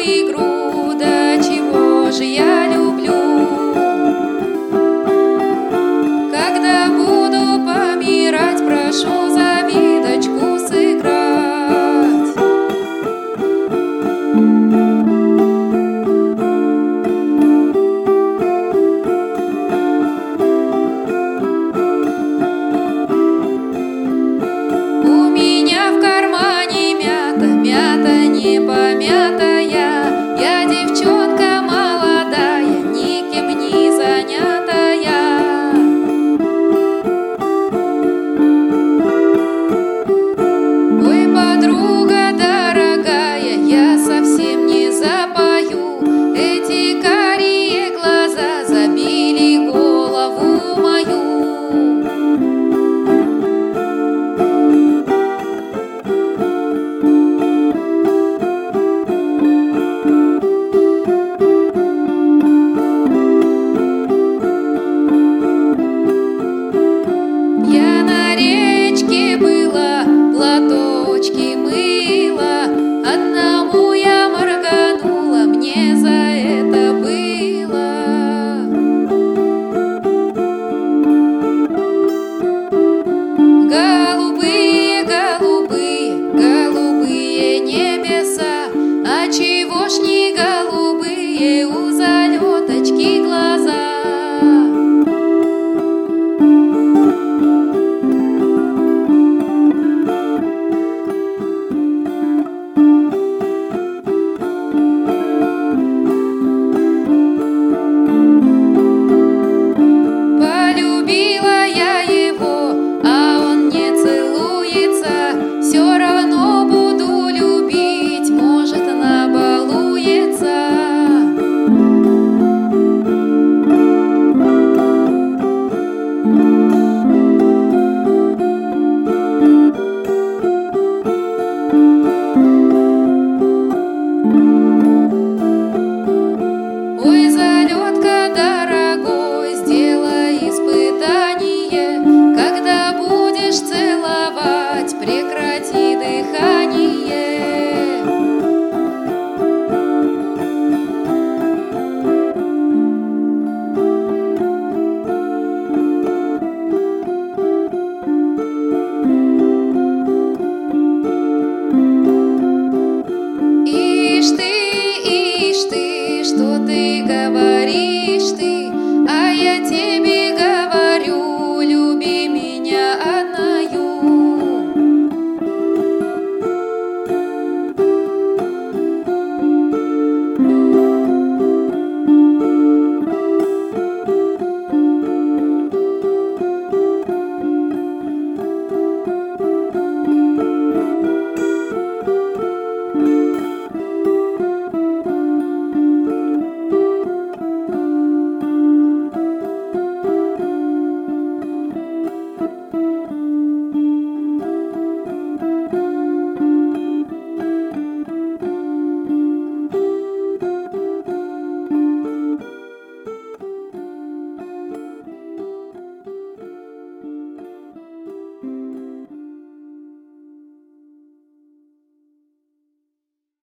игру, да чего же я люблю. Когда буду помирать, прошу за видочку сыграть. У меня в кармане мята, мята не помятая. Я девчонка молодая, никем не занятая. Ой, подруга дорогая, я совсем не запою. Эти карие глаза забили голову мою. Я на речке была, платочки мыла, одному я морганула, мне за это было. Голубые, голубые, голубые небеса, а чего ж не голубые у залеточки глаза? Полюбила я его, а он не целуется. Все равно буду любить, может, набалуется. Ой, залетка дорогой, сделай испытание. Когда будешь целовать, прекрати дыхание.